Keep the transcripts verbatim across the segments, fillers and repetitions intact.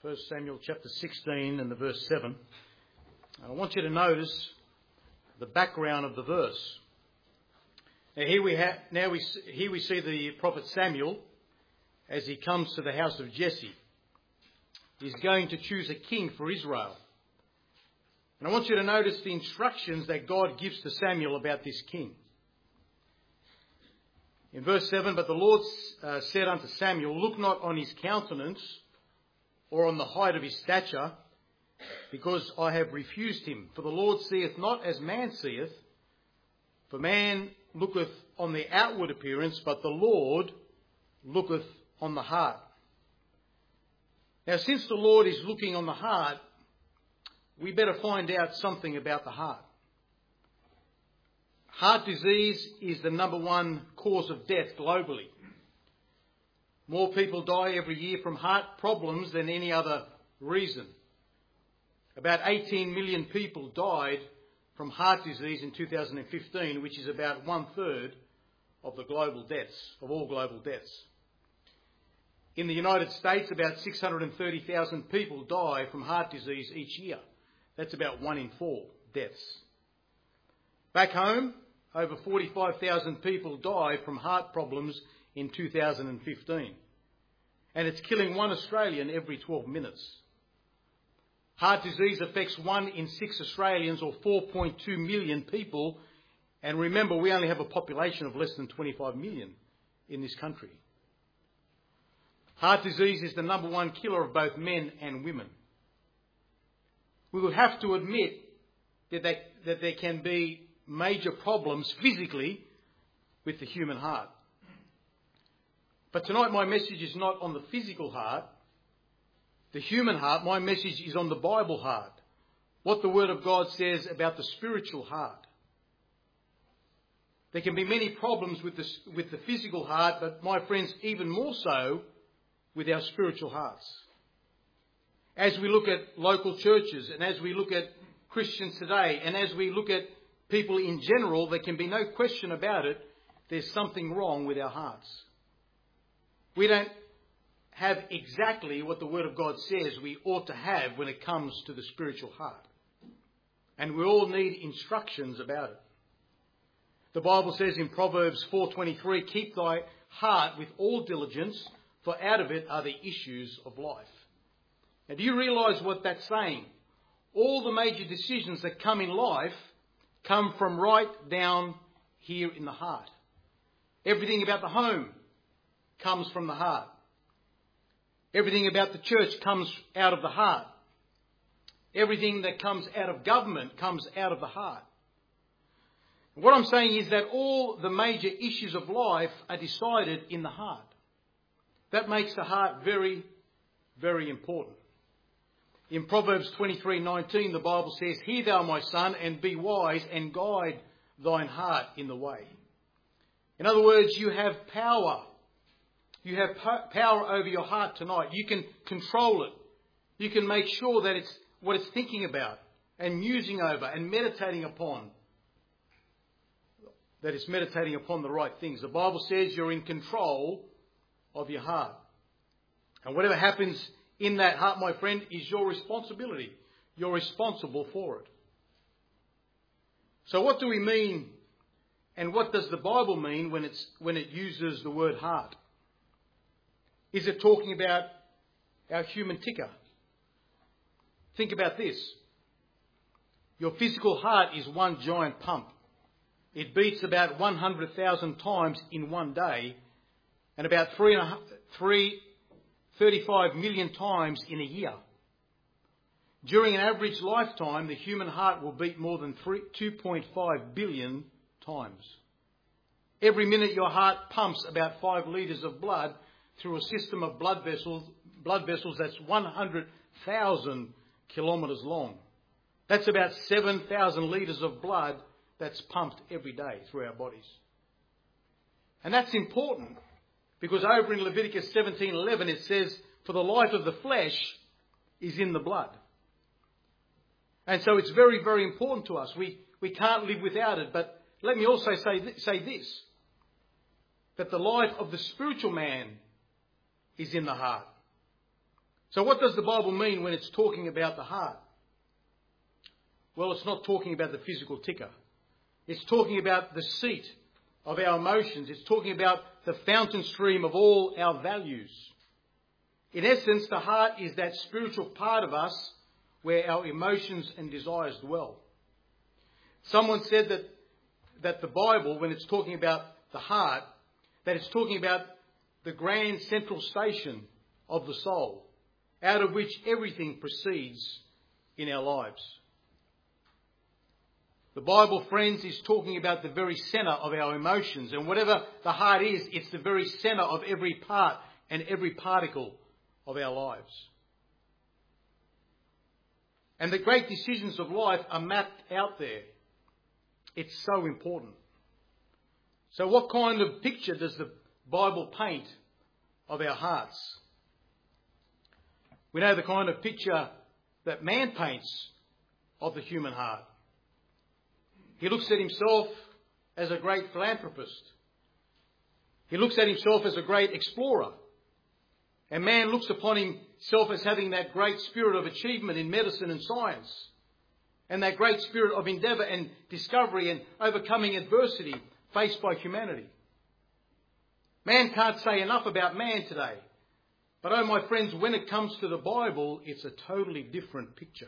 First Samuel chapter sixteen and the verse seven. I want you to notice the background of the verse. Now here we have, now we here we see the prophet Samuel as he comes to the house of Jesse. He's going to choose a king for Israel. And I want you to notice the instructions that God gives to Samuel about this king. In verse seven, but the Lord uh, said unto Samuel, look not on his countenance or on the height of his stature, because I have refused him. For the Lord seeth not as man seeth, for man looketh on the outward appearance, but the Lord looketh on the heart. Now, since the Lord is looking on the heart, we better find out something about the heart. Heart disease is the number one cause of death globally. More people die every year from heart problems than any other reason. About eighteen million people died from heart disease in two thousand fifteen, which is about one third of the global deaths, of all global deaths. In the United States, about six hundred thirty thousand people die from heart disease each year. That's about one in four deaths. Back home, over forty-five thousand people die from heart problems in two thousand fifteen. And it's killing one Australian every twelve minutes. Heart disease affects one in six Australians, or four point two million people. And remember, we only have a population of less than twenty-five million in this country. Heart disease is the number one killer of both men and women. We would have to admit that, they, that there can be major problems physically with the human heart. But tonight my message is not on the physical heart, the human heart. My message is on the Bible heart, what the Word of God says about the spiritual heart. There can be many problems with the, with the physical heart, but my friends, even more so with our spiritual hearts. As we look at local churches, and as we look at Christians today, and as we look at people in general, there can be no question about it, there's something wrong with our hearts. We don't have exactly what the Word of God says we ought to have when it comes to the spiritual heart. And we all need instructions about it. The Bible says in Proverbs four twenty-three, keep thy heart with all diligence, for out of it are the issues of life. Now, do you realise what that's saying? All the major decisions that come in life come from right down here in the heart. Everything about the home comes from the heart. Everything about the church comes out of the heart. Everything that comes out of government comes out of the heart. What I'm saying is that all the major issues of life are decided in the heart. That makes the heart very, very important. In Proverbs twenty-three nineteen, the Bible says, hear thou, my son, and be wise, and guide thine heart in the way. In other words, you have power. You have power over your heart tonight. You can control it. You can make sure that it's what it's thinking about and musing over and meditating upon. That it's meditating upon the right things. The Bible says you're in control of your heart. And whatever happens in that heart, my friend, is your responsibility. You're responsible for it. So what do we mean, and what does the Bible mean when it's when it uses the word heart? Is it talking about our human ticker? Think about this. Your physical heart is one giant pump. It beats about one hundred thousand times in one day, and about three and a, three, thirty-five million times in a year. During an average lifetime, the human heart will beat more than two point five billion times. Every minute your heart pumps about five litres of blood through a system of blood vessels, blood vessels that's one hundred thousand kilometres long. That's about seven thousand litres of blood that's pumped every day through our bodies. And that's important because over in Leviticus seventeen eleven it says, for the life of the flesh is in the blood. And so it's very, very important to us. We, we can't live without it. But let me also say, th- say this, that the life of the spiritual man is in the heart. So what does the Bible mean when it's talking about the heart? Well, it's not talking about the physical ticker. It's talking about the seat of our emotions. It's talking about the fountain stream of all our values. In essence, the heart is that spiritual part of us where our emotions and desires dwell. Someone said that, that the Bible, when it's talking about the heart, that it's talking about the grand central station of the soul, out of which everything proceeds in our lives. The Bible, friends, is talking about the very centre of our emotions. And whatever the heart is, it's the very centre of every part and every particle of our lives. And the great decisions of life are mapped out there. It's so important. So what kind of picture does the Bible paint of our hearts? We know the kind of picture that man paints of the human heart. He looks at himself as a great philanthropist. He looks at himself as a great explorer. And man looks upon himself as having that great spirit of achievement in medicine and science. And that great spirit of endeavour and discovery and overcoming adversity faced by humanity. Man can't say enough about man today. But oh my friends, when it comes to the Bible, it's a totally different picture.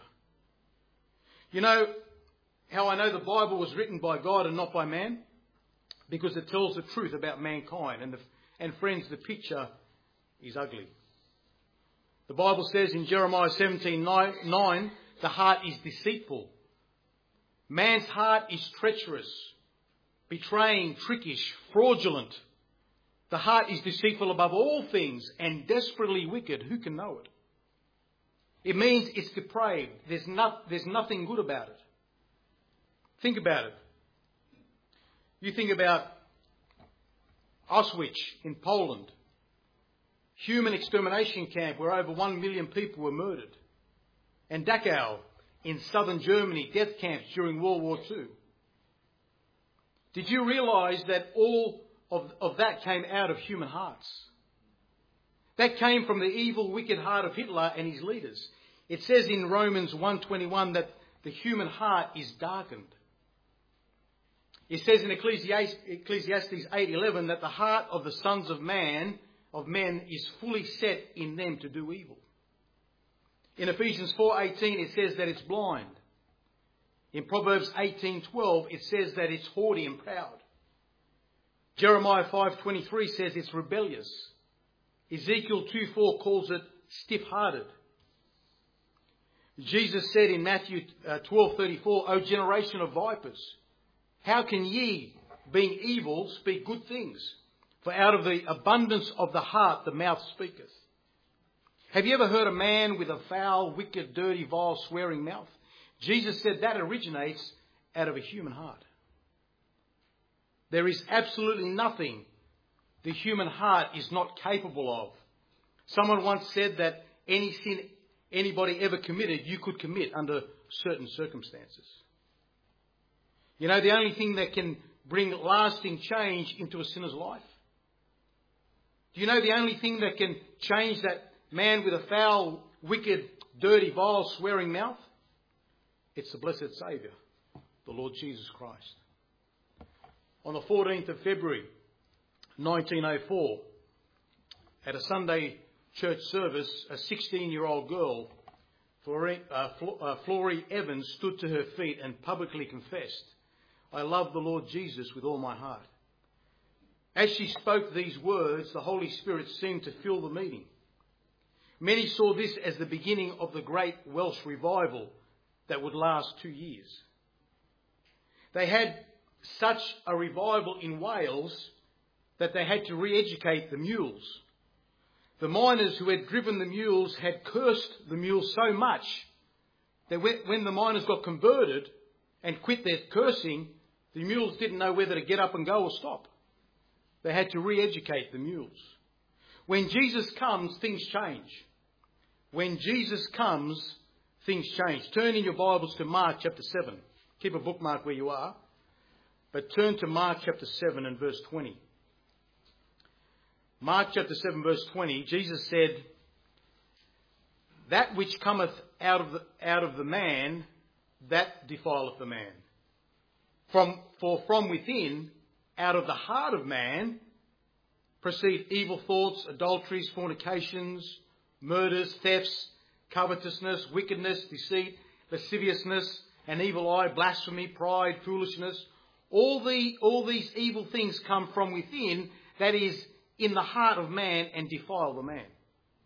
You know how I know the Bible was written by God and not by man? Because it tells the truth about mankind. And, the, and friends, the picture is ugly. The Bible says in Jeremiah seventeen nine, the heart is deceitful. Man's heart is treacherous, betraying, trickish, fraudulent. The heart is deceitful above all things and desperately wicked. Who can know it? It means it's depraved. There's, not, there's nothing good about it. Think about it. You think about Auschwitz in Poland. Human extermination camp where over one million people were murdered. And Dachau in southern Germany, death camps during World War Two. Did you realise that all of, of that came out of human hearts? That came from the evil, wicked heart of Hitler and his leaders. It says in Romans one twenty-one that the human heart is darkened. It says in Ecclesiastes eight eleven that the heart of the sons of man, of men, is fully set in them to do evil. In Ephesians four eighteen it says that it's blind. In Proverbs eighteen twelve it says that it's haughty and proud. Jeremiah five twenty-three says it's rebellious. Ezekiel two four calls it stiff-hearted. Jesus said in Matthew twelve thirty-four, O generation of vipers, how can ye, being evil, speak good things? For out of the abundance of the heart the mouth speaketh. Have you ever heard a man with a foul, wicked, dirty, vile, swearing mouth? Jesus said that originates out of a human heart. There is absolutely nothing the human heart is not capable of. Someone once said that any sin anybody ever committed, you could commit under certain circumstances. You know, the only thing that can bring lasting change into a sinner's life? Do you know the only thing that can change that man with a foul, wicked, dirty, vile, swearing mouth? It's the blessed Saviour, the Lord Jesus Christ. On the fourteenth of February nineteen oh four, at a Sunday church service, a sixteen-year-old girl, Florrie Evans, stood to her feet and publicly confessed, I love the Lord Jesus with all my heart. As she spoke these words, the Holy Spirit seemed to fill the meeting. Many saw this as the beginning of the great Welsh revival that would last two years. They had such a revival in Wales that they had to re-educate the mules. The miners who had driven the mules had cursed the mules so much that when the miners got converted and quit their cursing, the mules didn't know whether to get up and go or stop. They had to re-educate the mules. When Jesus comes, things change. When Jesus comes, things change. Turn in your Bibles to Mark chapter seven. Keep a bookmark where you are. But turn to Mark chapter seven and verse twenty. Mark chapter seven verse twenty, Jesus said, that which cometh out of the, out of the man, that defileth the man. From, for from within, out of the heart of man, proceed evil thoughts, adulteries, fornications, murders, thefts, covetousness, wickedness, deceit, lasciviousness, an evil eye, blasphemy, pride, foolishness. All, the, all these evil things come from within, that is, in the heart of man, and defile the man.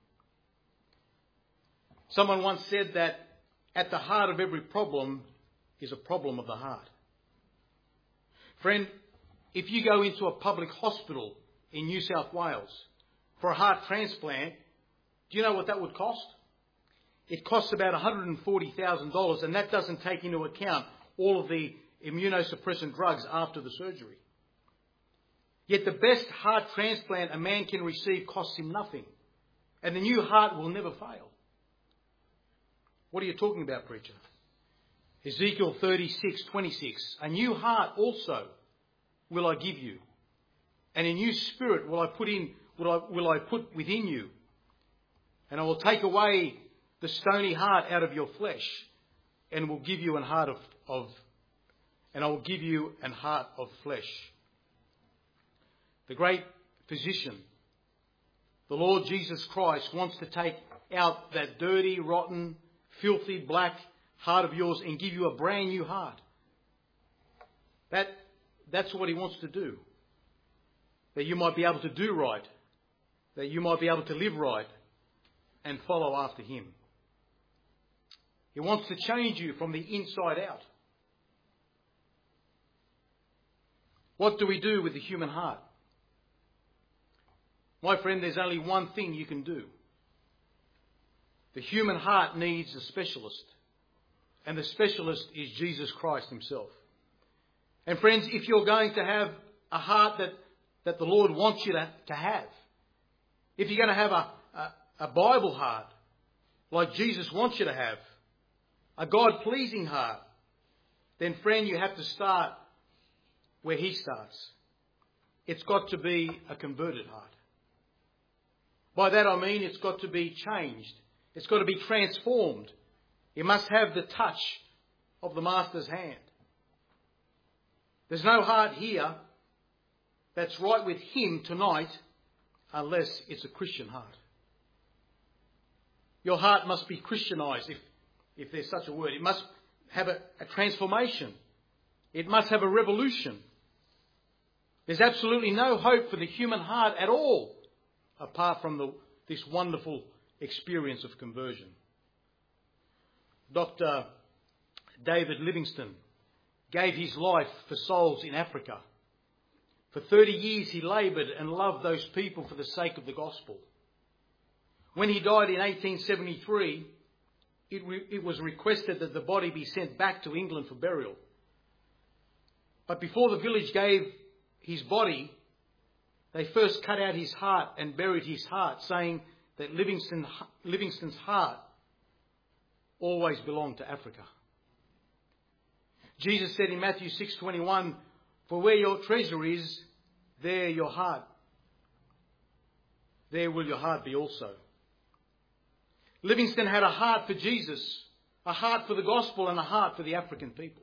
Someone once said that at the heart of every problem is a problem of the heart. Friend, if you go into a public hospital in New South Wales for a heart transplant, do you know what that would cost? It costs about one hundred forty thousand dollars, and that doesn't take into account all of the immunosuppressant drugs after the surgery. Yet the best heart transplant a man can receive costs him nothing, and the new heart will never fail. What are you talking about, preacher? Ezekiel thirty-six twenty-six. A new heart also will I give you, and a new spirit will I put in will I, will I put within you, and I will take away the stony heart out of your flesh, and will give you an heart of, of and I will give you an heart of flesh. The great physician, the Lord Jesus Christ, wants to take out that dirty, rotten, filthy, black heart of yours and give you a brand new heart. That, that's what he wants to do. That you might be able to do right. That you might be able to live right and follow after him. He wants to change you from the inside out. What do we do with the human heart? My friend, there's only one thing you can do. The human heart needs a specialist. And the specialist is Jesus Christ himself. And friends, if you're going to have a heart that, that the Lord wants you to, to have, if you're going to have a, a, a Bible heart like Jesus wants you to have, a God-pleasing heart, then friend, you have to start where he starts. It's got to be a converted heart. By that I mean it's got to be changed. It's got to be transformed. It must have the touch of the Master's hand. There's no heart here that's right with him tonight unless it's a Christian heart. Your heart must be Christianized, if, if there's such a word. It must have a, a transformation. It must have a revolution. There's absolutely no hope for the human heart at all apart from the, this wonderful experience of conversion. Doctor David Livingstone gave his life for souls in Africa. For thirty years he laboured and loved those people for the sake of the gospel. When he died in eighteen seventy-three, it, re- it was requested that the body be sent back to England for burial. But before the village gave his body, they first cut out his heart and buried his heart, saying that Livingstone, Livingstone's heart always belonged to Africa. Jesus said in Matthew six twenty-one, "For where your treasure is, there your heart, there will your heart be also." Livingstone had a heart for Jesus, a heart for the gospel, and a heart for the African people.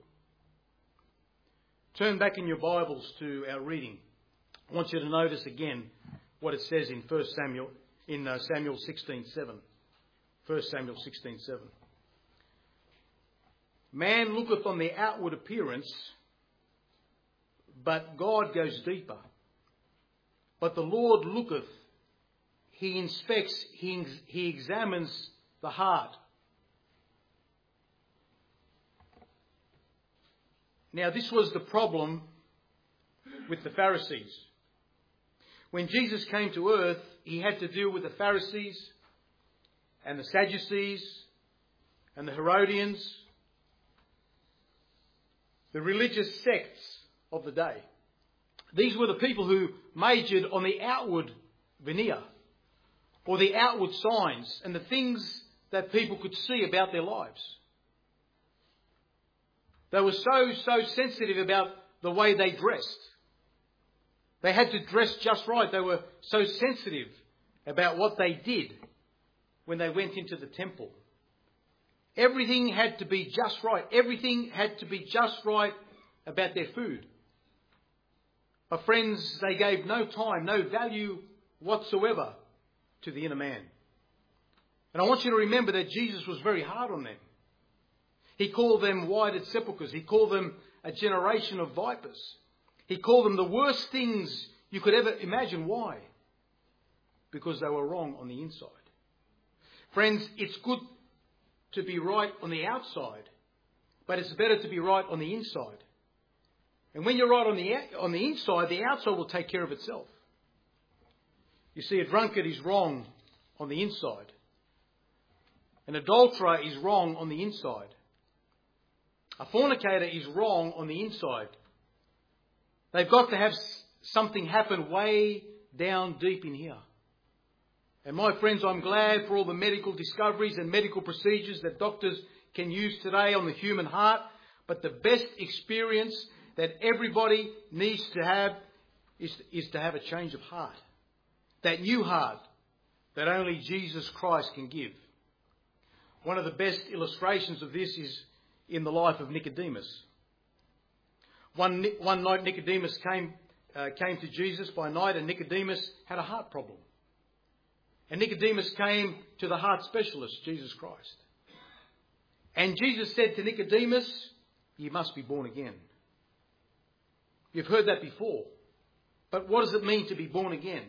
Turn back in your Bibles to our reading. I want you to notice again what it says in First Samuel, in uh, Samuel sixteen seven. First Samuel sixteen seven. "Man looketh on the outward appearance, but God goes deeper. But the Lord looketh, he inspects, he, he examines the heart." Now, this was the problem with the Pharisees. When Jesus came to earth, he had to deal with the Pharisees and the Sadducees and the Herodians, the religious sects of the day. These were the people who majored on the outward veneer, or the outward signs, and the things that people could see about their lives. They were so, so sensitive about the way they dressed. They had to dress just right. They were so sensitive about what they did. when they went into the temple. Everything had to be just right. Everything had to be just right about their food. But friends, they gave no time, no value whatsoever to the inner man. And I want you to remember that Jesus was very hard on them. He called them whited sepulchres. He called them a generation of vipers. He called them the worst things you could ever imagine. Why? Because they were wrong on the inside. Friends, it's good to be right on the outside, but it's better to be right on the inside. And when you're right on the on the inside, the outside will take care of itself. You see, a drunkard is wrong on the inside. An adulterer is wrong on the inside. A fornicator is wrong on the inside. They've got to have something happen way down deep in here. And my friends, I'm glad for all the medical discoveries and medical procedures that doctors can use today on the human heart. But the best experience that everybody needs to have is, is to have a change of heart. That new heart that only Jesus Christ can give. One of the best illustrations of this is in the life of Nicodemus. One, one night Nicodemus came, uh, came to Jesus by night, and Nicodemus had a heart problem. And Nicodemus came to the heart specialist, Jesus Christ. And Jesus said to Nicodemus, "You must be born again." You've heard that before. But what does it mean to be born again?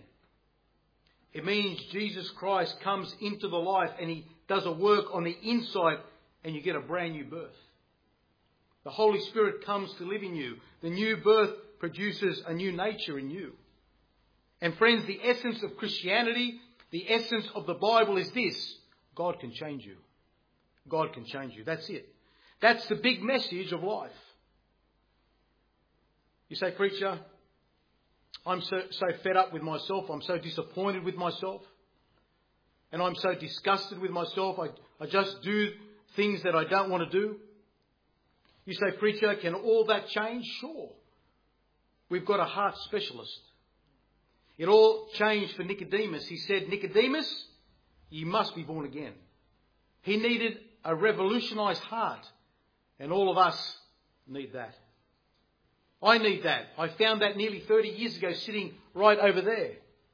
It means Jesus Christ comes into the life and he does a work on the inside and you get a brand new birth. The Holy Spirit comes to live in you. The new birth produces a new nature in you. And friends, the essence of Christianity, the essence of the Bible is this: God can change you. God can change you. That's it. That's the big message of life. You say, "Preacher, I'm so, so fed up with myself. I'm so disappointed with myself. And I'm so disgusted with myself. I, I just do things that I don't want to do." You say, "Preacher, can all that change?" Sure. We've got a heart specialist. It all changed for Nicodemus. He said, "Nicodemus, you must be born again." He needed a revolutionised heart. And all of us need that. I need that. I found that nearly thirty years ago, sitting right over there.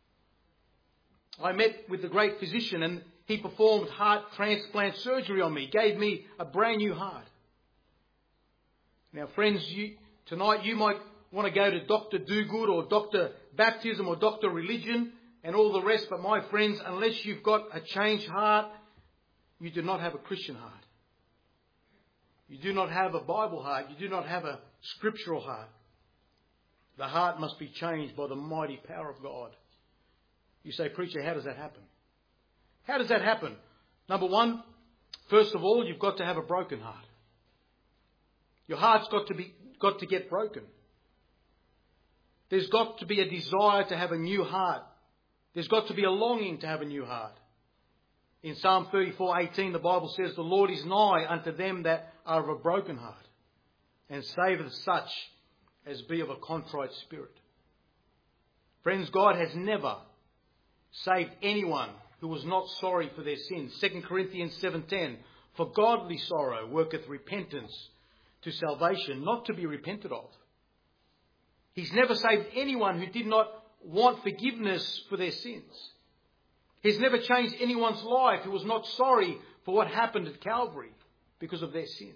I met with the great physician and he performed heart transplant surgery on me, gave me a brand new heart. Now, friends, you, tonight you might want to go to Doctor Do-Good or Doctor Baptism or Doctor Religion and all the rest, but my friends, unless you've got a changed heart, you do not have a Christian heart. You do not have a Bible heart. You do not have a scriptural heart. The heart must be changed by the mighty power of God. You say, "Preacher, how does that happen?" How does that happen? Number one, first of all, you've got to have a broken heart. Your heart's got to be got to get broken. There's got to be a desire to have a new heart. There's got to be a longing to have a new heart. In Psalm thirty-four eighteen, the Bible says, "The Lord is nigh unto them that are of a broken heart, and saveth such as be of a contrite spirit." Friends, God has never saved anyone who was not sorry for their sins. Second Corinthians seven ten, "For godly sorrow worketh repentance to salvation, not to be repented of." He's never saved anyone who did not want forgiveness for their sins. He's never changed anyone's life who was not sorry for what happened at Calvary because of their sin.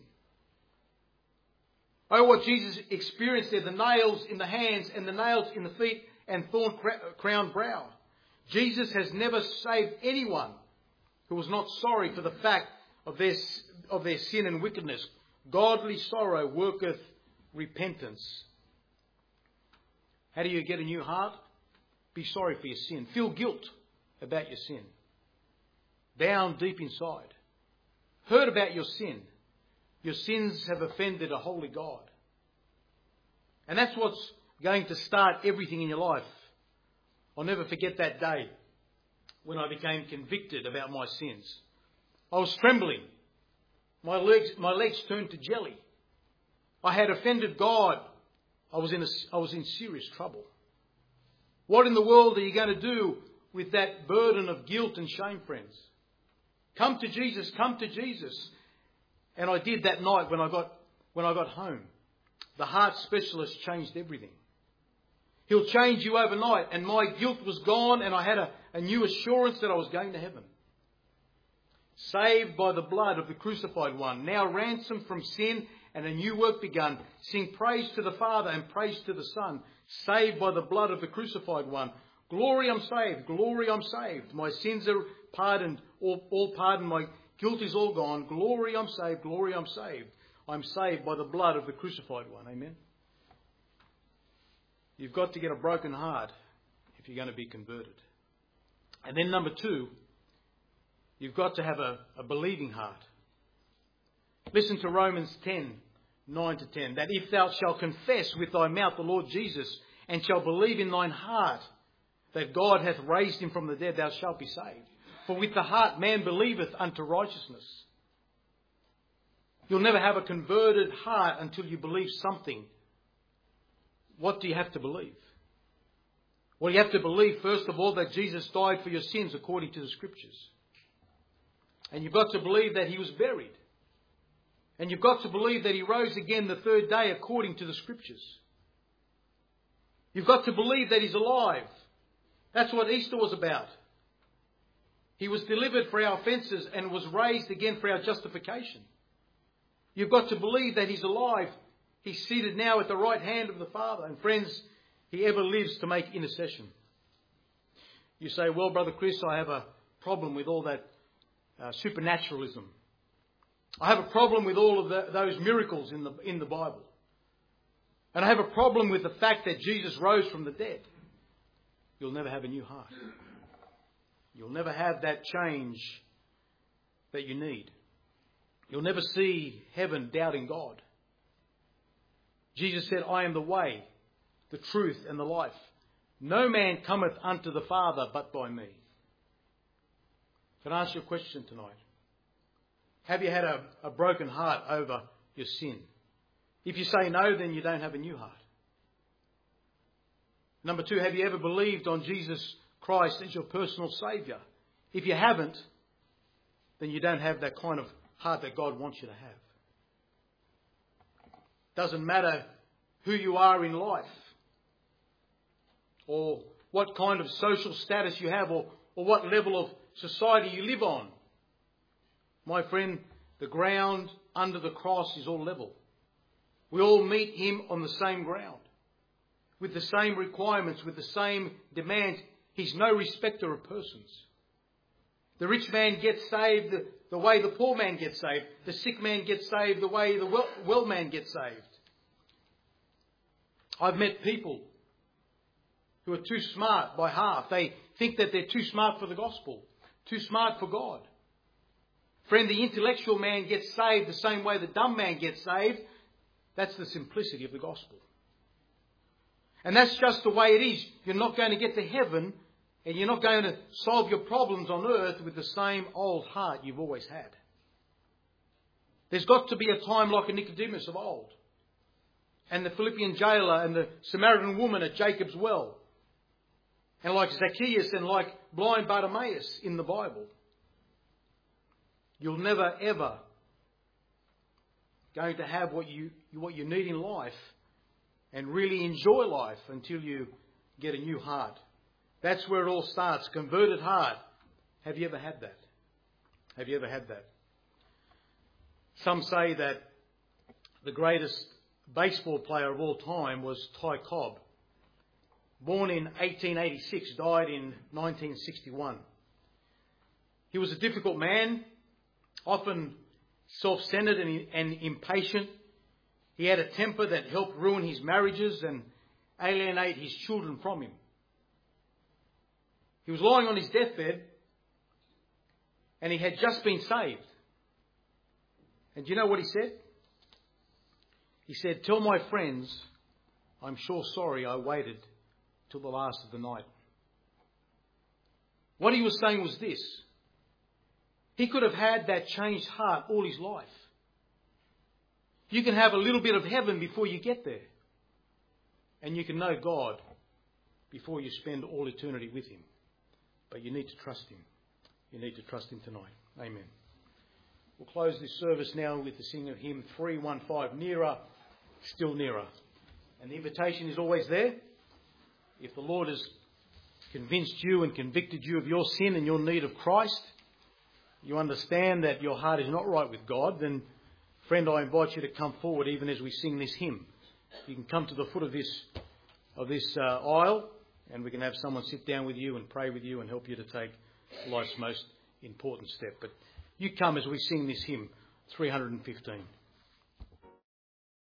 Oh, what Jesus experienced there, the nails in the hands and the nails in the feet and thorn-crowned brow. Jesus has never saved anyone who was not sorry for the fact of their, of their sin and wickedness. Godly sorrow worketh repentance. How do you get a new heart? Be sorry for your sin. Feel guilt about your sin. Down deep inside. Heard about your sin. Your sins have offended a holy God. And that's what's going to start everything in your life. I'll never forget that day when I became convicted about my sins. I was trembling. My legs, my legs turned to jelly. I had offended God. I was in a, I was in serious trouble. What in the world are you going to do with that burden of guilt and shame, friends? Come to Jesus, come to Jesus. And I did that night when I got when I got home. The heart specialist changed everything. He'll change you overnight. And my guilt was gone, and I had a, a new assurance that I was going to heaven. Saved by the blood of the crucified one, now ransomed from sin, and a new work begun. Sing praise to the Father and praise to the Son. Saved by the blood of the crucified one. Glory, I'm saved. Glory, I'm saved. My sins are pardoned, all, all pardoned. My guilt is all gone. Glory, I'm saved. Glory, I'm saved. I'm saved by the blood of the crucified one. Amen. You've got to get a broken heart if you're going to be converted. And then number two, you've got to have a, a believing heart. Listen to Romans ten, nine to ten. That if thou shalt confess with thy mouth the Lord Jesus, and shalt believe in thine heart that God hath raised him from the dead, thou shalt be saved. For with the heart man believeth unto righteousness. You'll never have a converted heart until you believe something. What do you have to believe? Well, you have to believe, first of all, that Jesus died for your sins according to the Scriptures. And you've got to believe that he was buried. And you've got to believe that he rose again the third day according to the Scriptures. You've got to believe that he's alive. That's what Easter was about. He was delivered for our offences and was raised again for our justification. You've got to believe that he's alive. He's seated now at the right hand of the Father. And friends, he ever lives to make intercession. You say, well, Brother Chris, I have a problem with all that uh, supernaturalism. I have a problem with all of the, those miracles in the, in the Bible. And I have a problem with the fact that Jesus rose from the dead. You'll never have a new heart. You'll never have that change that you need. You'll never see heaven doubting God. Jesus said, I am the way, the truth, and the life. No man cometh unto the Father but by me. Can I ask you a question tonight? Have you had a, a broken heart over your sin? If you say no, then you don't have a new heart. Number two, have you ever believed on Jesus Christ as your personal Saviour? If you haven't, then you don't have that kind of heart that God wants you to have. Doesn't matter who you are in life, or what kind of social status you have, or, or what level of society you live on. My friend, the ground under the cross is all level. We all meet him on the same ground, with the same requirements, with the same demands. He's no respecter of persons. The rich man gets saved the, the way the poor man gets saved. The sick man gets saved the way the well, well man gets saved. I've met people who are too smart by half. They think that they're too smart for the gospel, too smart for God. Friend, the intellectual man gets saved the same way the dumb man gets saved. That's the simplicity of the gospel. And that's just the way it is. You're not going to get to heaven, and you're not going to solve your problems on earth with the same old heart you've always had. There's got to be a time like a Nicodemus of old, and the Philippian jailer, and the Samaritan woman at Jacob's well, and like Zacchaeus and like blind Bartimaeus in the Bible. You'll never ever going to have what you what you need in life and really enjoy life until you get a new heart. That's where it all starts. Converted heart. Have you ever had that? Have you ever had that? Some say that the greatest baseball player of all time was Ty Cobb. Born in eighteen eighty-six, died in nineteen sixty-one. He was a difficult man, often self-centered and, and impatient. He had a temper that helped ruin his marriages and alienate his children from him. He was lying on his deathbed, and he had just been saved. And do you know what he said? He said, "Tell my friends, I'm sure sorry I waited till the last of the night." What he was saying was this: he could have had that changed heart all his life. You can have a little bit of heaven before you get there. And you can know God before you spend all eternity with him. But you need to trust him. You need to trust him tonight. Amen. We'll close this service now with the singing of hymn three one five, Nearer, Still Nearer. And the invitation is always there. If the Lord has convinced you and convicted you of your sin and your need of Christ, you understand that your heart is not right with God, then, friend, I invite you to come forward even as we sing this hymn. You can come to the foot of this of this uh, aisle, and we can have someone sit down with you and pray with you and help you to take life's most important step. But you come as we sing this hymn, three hundred fifteen.